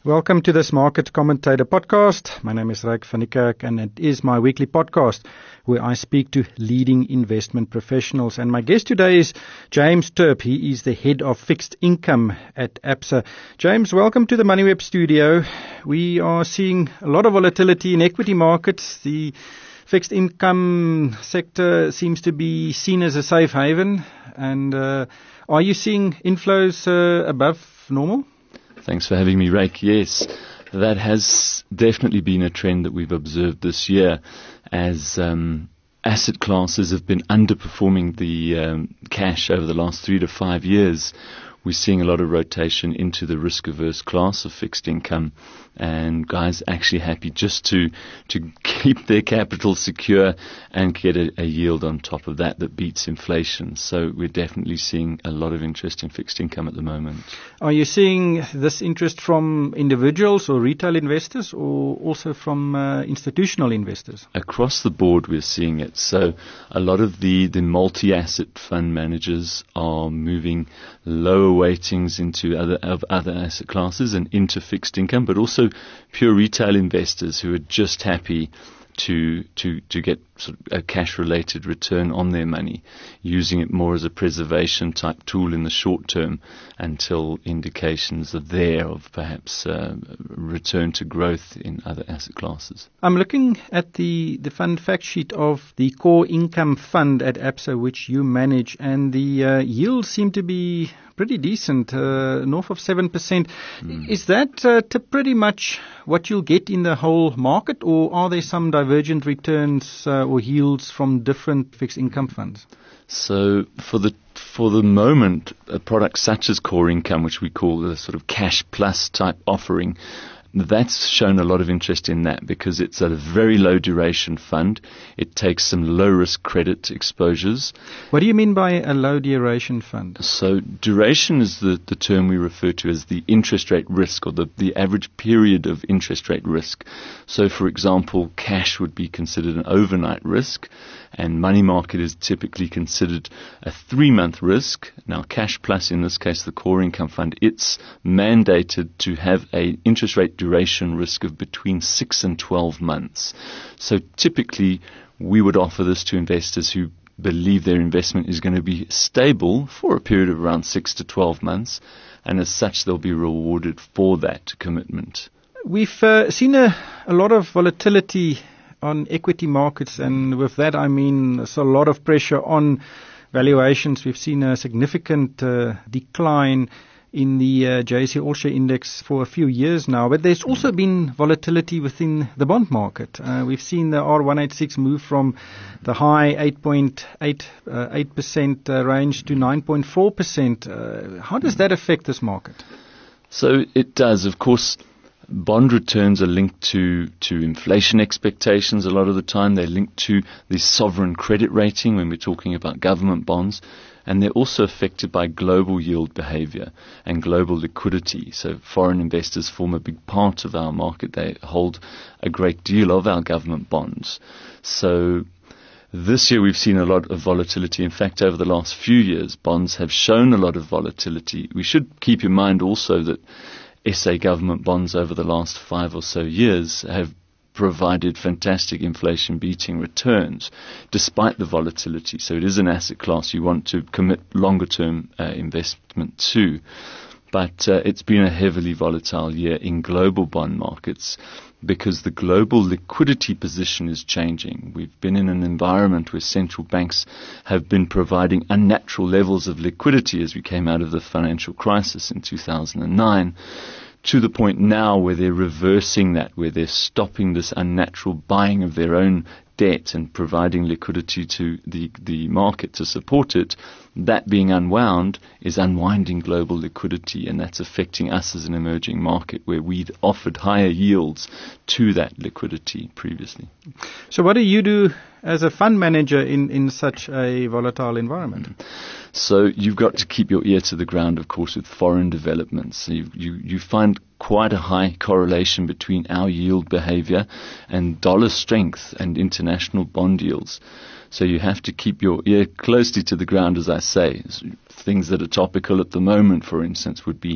Welcome to this Market Commentator podcast. My name is Ryk van Niekerk and it is my weekly podcast where I speak to leading investment professionals. And my guest today is James Turp. He is the head of fixed income at Absa. James, welcome to the MoneyWeb studio. We are seeing a lot of volatility in equity markets. The fixed income sector seems to be seen as a safe haven. And are you seeing inflows above normal? Thanks for having me, Ryk. Yes, that has definitely been a trend that we've observed this year as asset classes have been underperforming the cash over the last 3 to 5 years. We're seeing a lot of rotation into the risk-averse class of fixed income, and guys actually happy just to keep their capital secure and get a yield on top of that beats inflation. So we're definitely seeing a lot of interest in fixed income at the moment. Are you seeing this interest from individuals or retail investors, or also from institutional investors? Across the board we're seeing it. So a lot of the multi-asset fund managers are moving lower weightings into other asset classes and into fixed income, but also pure retail investors who are just happy to get sort of a cash-related return on their money, using it more as a preservation type tool in the short term until indications are there of perhaps return to growth in other asset classes. I'm looking at the fund fact sheet of the core income fund at Absa, which you manage, and the yields seem to be pretty decent, north of 7%. Is that pretty much what you'll get in the whole market, or are there some divergent returns or yields from different fixed income funds? So for the moment, a product such as core income, which we call the sort of cash plus type offering, that's shown a lot of interest in that because it's a very low duration fund. It takes some low risk credit exposures. What do you mean by a low duration fund? So duration is the term we refer to as the interest rate risk, or the average period of interest rate risk. So for example, cash would be considered an overnight risk, and money market is typically considered a 3-month risk. Now cash plus, in this case the core income fund, it's mandated to have an interest rate duration risk of between 6 and 12 months. So typically we would offer this to investors who believe their investment is going to be stable for a period of around 6 to 12 months, and as such they'll be rewarded for that commitment. We've seen a lot of volatility on equity markets, and with that I mean there's a lot of pressure on valuations. We've seen a significant decline in the JSE All Share Index for a few years now, but there's also been volatility within the bond market. We've seen the R186 move from the high 8.8% range to 9.4%. How does that affect this market? So it does, of course. Bond returns are linked to inflation expectations a lot of the time. They're linked to the sovereign credit rating when we're talking about government bonds. And they're also affected by global yield behavior and global liquidity. So foreign investors form a big part of our market. They hold a great deal of our government bonds. So this year we've seen a lot of volatility. In fact, over the last few years, bonds have shown a lot of volatility. We should keep in mind also that SA government bonds over the last 5 or so years have provided fantastic inflation-beating returns despite the volatility. So it is an asset class you want to commit longer-term investment to. But it's been a heavily volatile year in global bond markets because the global liquidity position is changing. We've been in an environment where central banks have been providing unnatural levels of liquidity as we came out of the financial crisis in 2009, to the point now where they're reversing that, where they're stopping this unnatural buying of their own debt and providing liquidity to the market to support it. That being unwound is unwinding global liquidity, and that's affecting us as an emerging market where we'd offered higher yields to that liquidity previously. So what do you do as a fund manager in such a volatile environment? So you've got to keep your ear to the ground, of course, with foreign developments. You find quite a high correlation between our yield behavior and dollar strength and international bond yields. So you have to keep your ear closely to the ground, as I say. Things that are topical at the moment, for instance, would be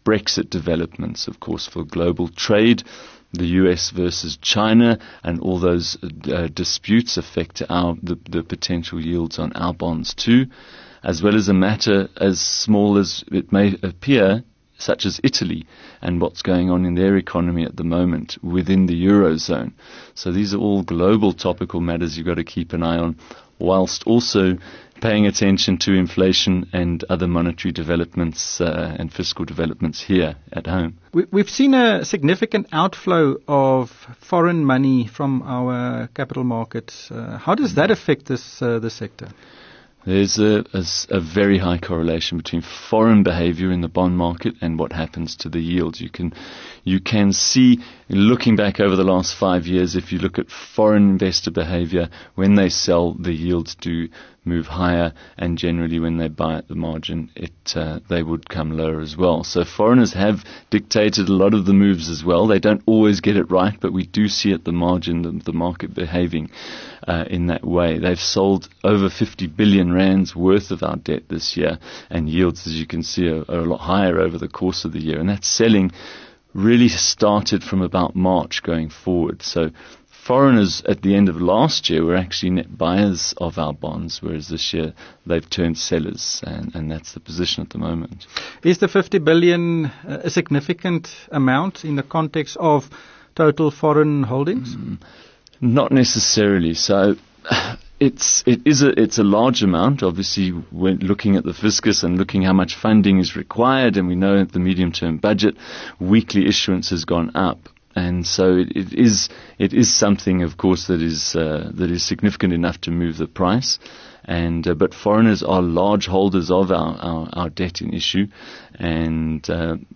Brexit developments, of course, for global trade, the US versus China, and all those disputes affect the potential yields on our bonds too, as well as a matter as small as it may appear, such as Italy and what's going on in their economy at the moment within the Eurozone. So these are all global topical matters you've got to keep an eye on, whilst also paying attention to inflation and other monetary developments and fiscal developments here at home. We've seen a significant outflow of foreign money from our capital markets. How does that affect this sector? There's a very high correlation between foreign behavior in the bond market and what happens to the yields. You can see, looking back over the last 5 years, if you look at foreign investor behavior, when they sell, the yields do move higher, and generally when they buy at the margin, they would come lower as well. So foreigners have dictated a lot of the moves as well. They don't always get it right, but we do see at the margin the market behaving in that way. They've sold over 50 billion rands worth of our debt this year, and yields, as you can see, are a lot higher over the course of the year. And that selling really started from about March going forward. So foreigners at the end of last year were actually net buyers of our bonds, whereas this year they've turned sellers, and that's the position at the moment. Is the 50 billion a significant amount in the context of total foreign holdings? Not necessarily. So it's a large amount. Obviously, we're looking at the fiscus and looking how much funding is required, and we know at the medium-term budget, weekly issuance has gone up. And so it is something, of course, that is significant enough to move the price. But foreigners are large holders of our debt in issue, and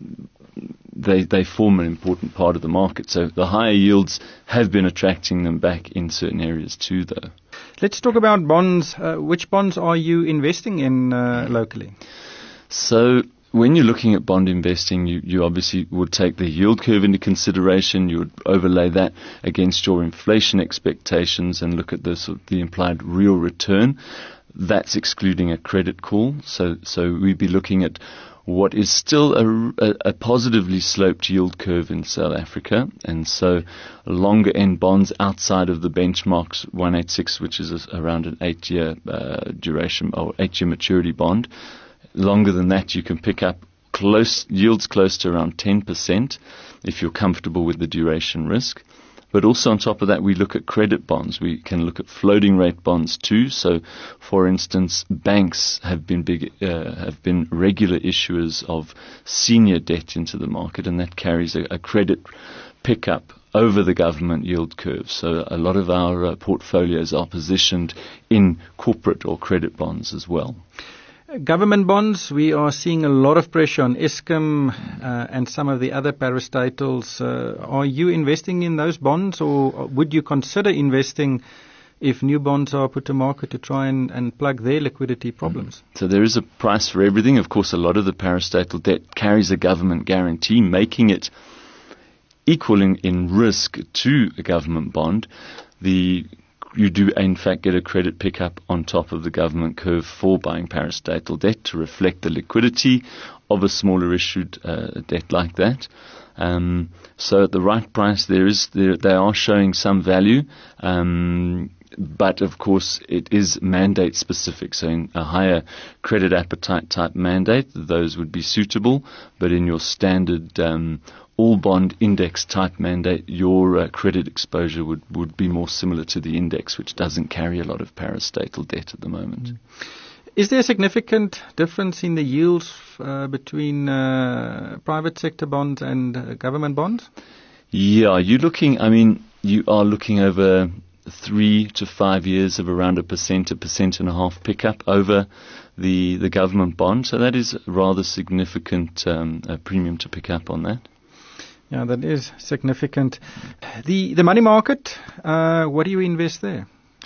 they form an important part of the market. So the higher yields have been attracting them back in certain areas too, though. Let's talk about bonds. Which bonds are you investing in locally? So when you're looking at bond investing, you obviously would take the yield curve into consideration. You would overlay that against your inflation expectations and look at the implied real return. That's excluding a credit call. So we'd be looking at what is still a positively sloped yield curve in South Africa, and so longer end bonds outside of the benchmarks 186, which is around an 8-year duration or 8-year maturity bond. Longer than that, you can pick up yields close to around 10% if you're comfortable with the duration risk. But also on top of that, we look at credit bonds. We can look at floating rate bonds too. So, for instance, banks have been regular issuers of senior debt into the market, and that carries a credit pickup over the government yield curve. So a lot of our portfolios are positioned in corporate or credit bonds as well. Government bonds, we are seeing a lot of pressure on Eskom and some of the other parastatals. Are you investing in those bonds, or would you consider investing if new bonds are put to market to try and plug their liquidity problems? So there is a price for everything. Of course, a lot of the parastatal debt carries a government guarantee, making it equaling in risk to a government bond. You do, in fact, get a credit pickup on top of the government curve for buying parastatal debt to reflect the liquidity of a smaller issued debt like that. So at the right price, they are showing some value, but of course it is mandate specific. So in a higher credit appetite type mandate, those would be suitable, but in your standard all bond index type mandate, your credit exposure would be more similar to the index, which doesn't carry a lot of parastatal debt at the moment. Is there a significant difference in the yields between private sector bonds and government bonds? Yeah, you are looking over 3 to 5 years of around 1.5% pickup over the government bond. So that is a rather significant premium to pick up on that. Yeah, that is significant. The money market, what do you invest there?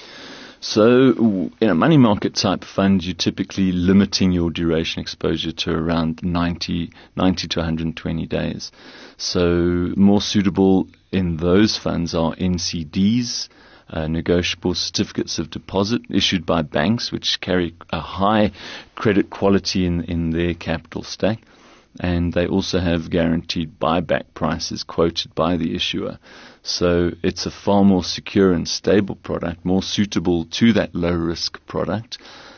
So in a money market type fund, you're typically limiting your duration exposure to around 90 to 120 days. So more suitable in those funds are NCDs, negotiable certificates of deposit issued by banks, which carry a high credit quality in their capital stack. and they also have guaranteed buyback prices quoted by the issuer. So it's a far more secure and stable product, more suitable to that low-risk product.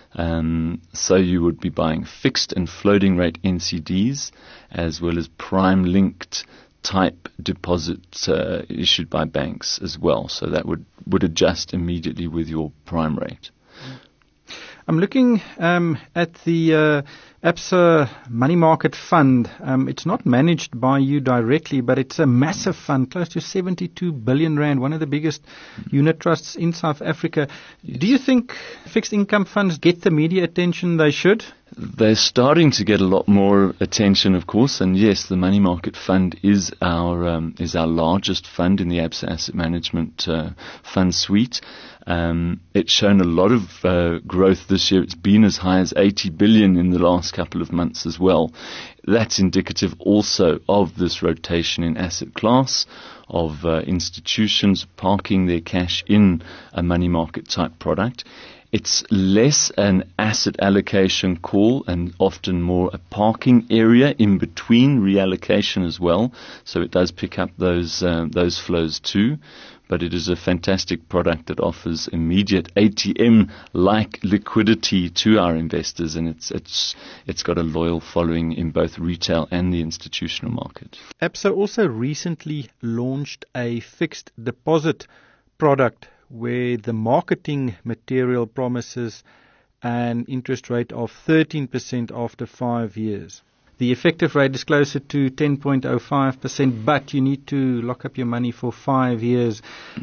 So you would be buying fixed and floating rate NCDs as well as prime-linked type deposits issued by banks as well. So that would adjust immediately with your prime rate. I'm looking at the Absa Money Market Fund. It's not managed by you directly, but it's a massive fund, close to 72 billion rand, one of the biggest unit trusts in South Africa. Yes. Do you think fixed income funds get the media attention they should? They're starting to get a lot more attention, of course, and yes, the Money Market Fund is our largest fund in the Absa Asset Management fund suite. It's shown a lot of growth this year. It's been as high as 80 billion in the last couple of months as well. That's indicative also of this rotation in asset class, of institutions parking their cash in a money market type product. It's less an asset allocation call and often more a parking area in between reallocation as well. So it does pick up those flows too. But it is a fantastic product that offers immediate ATM-like liquidity to our investors, and it's got a loyal following in both retail and the institutional market. Absa also recently launched a fixed deposit product where the marketing material promises an interest rate of 13% after 5 years. The effective rate is closer to 10.05%, but you need to lock up your money for 5 years.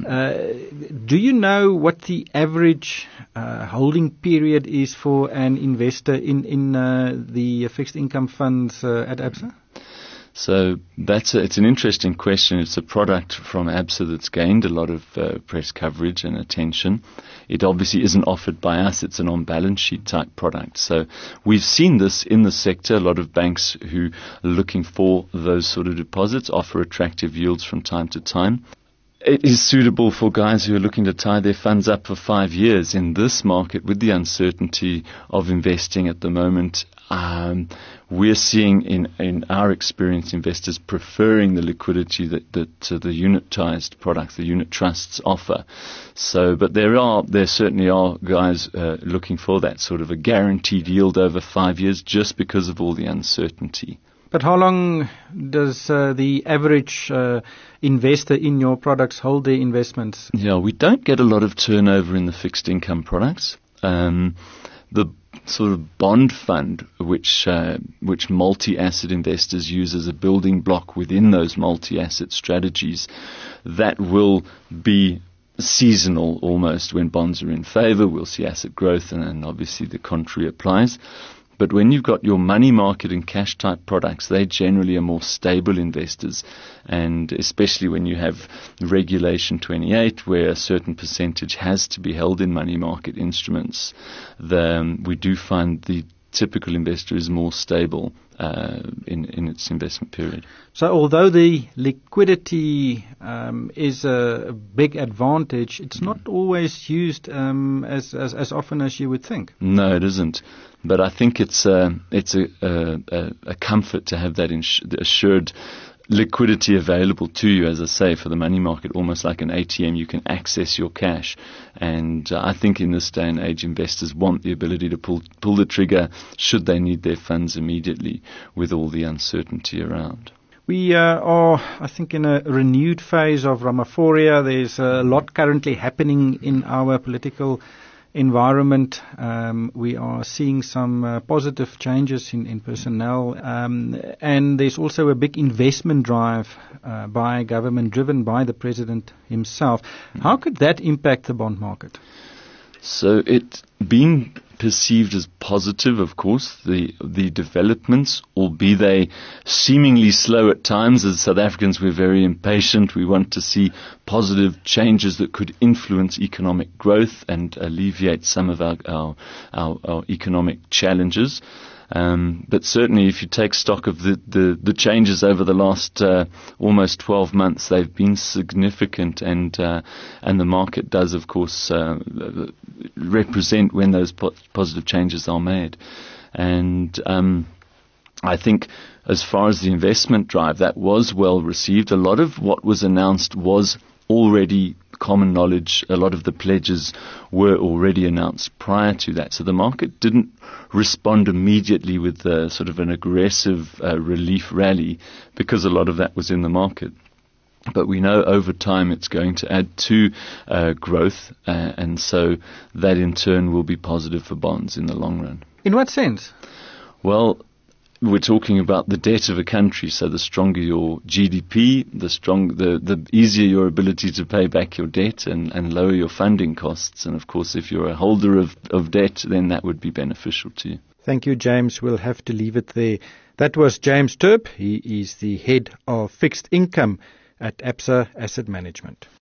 Do you know what the average holding period is for an investor in the fixed income funds at Absa? So it's an interesting question. It's a product from Absa that's gained a lot of press coverage and attention. It obviously isn't offered by us. It's an on-balance sheet type product. So we've seen this in the sector. A lot of banks who are looking for those sort of deposits offer attractive yields from time to time. It is suitable for guys who are looking to tie their funds up for 5 years. In this market, with the uncertainty of investing at the moment, we're seeing in our experience investors preferring the liquidity that the unitized products, the unit trusts offer. So, but there certainly are guys looking for that sort of a guaranteed yield over 5 years just because of all the uncertainty. But how long does the average investor in your products hold their investments? Yeah, we don't get a lot of turnover in the fixed income products. The sort of bond fund, which multi-asset investors use as a building block within those multi-asset strategies, that will be seasonal almost. When bonds are in favor, we'll see asset growth, and obviously the contrary applies. But when you've got your money market and cash type products, they generally are more stable investors. And especially when you have Regulation 28, where a certain percentage has to be held in money market instruments, we do find the typical investor is more stable in its investment period. So although the liquidity is a big advantage, it's not always used as often as you would think. No, it isn't. But I think it's a comfort to have that assured liquidity available to you, as I say, for the money market, almost like an ATM. You can access your cash. And I think in this day and age, investors want the ability to pull the trigger should they need their funds immediately with all the uncertainty around. We are, I think, in a renewed phase of Ramaphoria. There's a lot currently happening in our political environment. We are seeing some positive changes in personnel, and there's also a big investment drive by government driven by the president himself. How could that impact the bond market? So it being perceived as positive, of course, the developments, albeit they seemingly slow at times. As South Africans, we're very impatient. We want to see positive changes that could influence economic growth and alleviate some of our economic challenges. But certainly, if you take stock of the changes over the last almost 12 months, they've been significant, and the market does, of course, represent when those positive changes are made. And I think as far as the investment drive, that was well received. A lot of what was announced was already common knowledge. A lot of the pledges were already announced prior to that. So the market didn't respond immediately with sort of an aggressive relief rally because a lot of that was in the market. But we know over time it's going to add to growth, and so that in turn will be positive for bonds in the long run. In what sense? Well, we're talking about the debt of a country, so the stronger your GDP, the easier your ability to pay back your debt and lower your funding costs. And of course, if you're a holder of debt, then that would be beneficial to you. Thank you, James. We'll have to leave it there. That was James Terp. He is the head of fixed income at Absa Asset Management.